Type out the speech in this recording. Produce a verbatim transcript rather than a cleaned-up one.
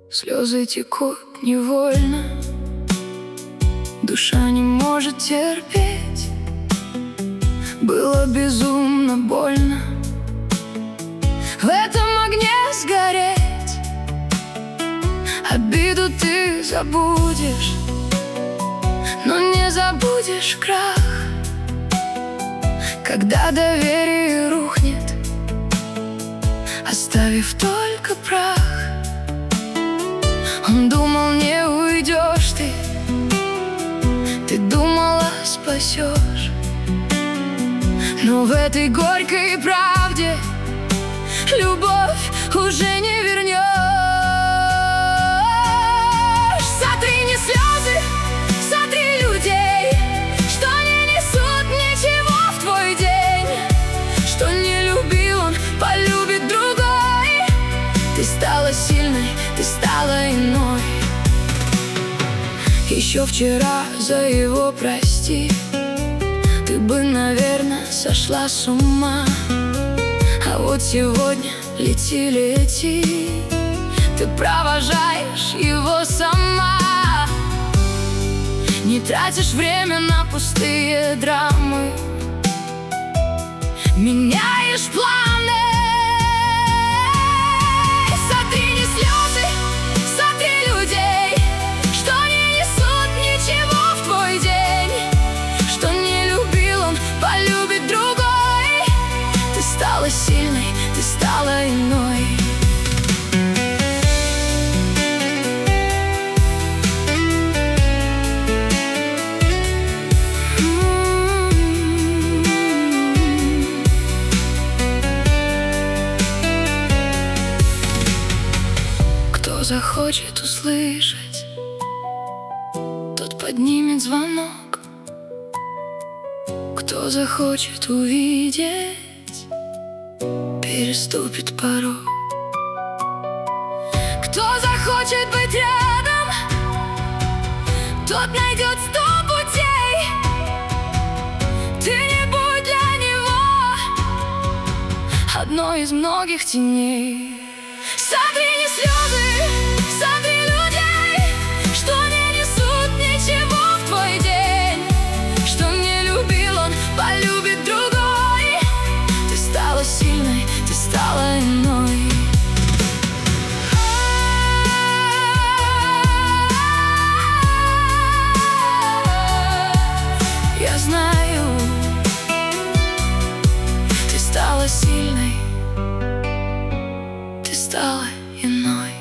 Слезы текут невольно, душа не может терпеть. Было безумно больно в этом огне сгореть. Обиду ты забудешь, но не забудешь крах, когда доверие рухнет, оставив только прах. Он думал, не уйдешь ты, ты думала, спасешь, но в этой горькой правде любовь уже не вернешь. Сотри не слезы, сотри людей, что не несут ничего в твой день, что не любил он, полюбит другой. Ты стала сильной, ты стала иной. Еще вчера за его прости ты бы, наверное, сошла с ума. А вот сегодня лети, лети, ты провожаешь его сама. Не тратишь время на пустые драмы, меняешь планы. Сотри не слезы, сотри людей, что не несут ничего в твой день, что не любил он, полюбит другой. Ты стала сильной, ты стала иной. Кто захочет услышать, тот поднимет звонок. Кто захочет увидеть, переступит порог. Кто захочет быть рядом, тот найдет сто путей. Ты не будь для него одной из многих теней. Сотри не слезы, сотри людей, что не несут ничего в твой день, что не любил он, полюбит другой. Ты стала сильной, ты стала иной. Я знаю, ты стала сильной, ты стала иной.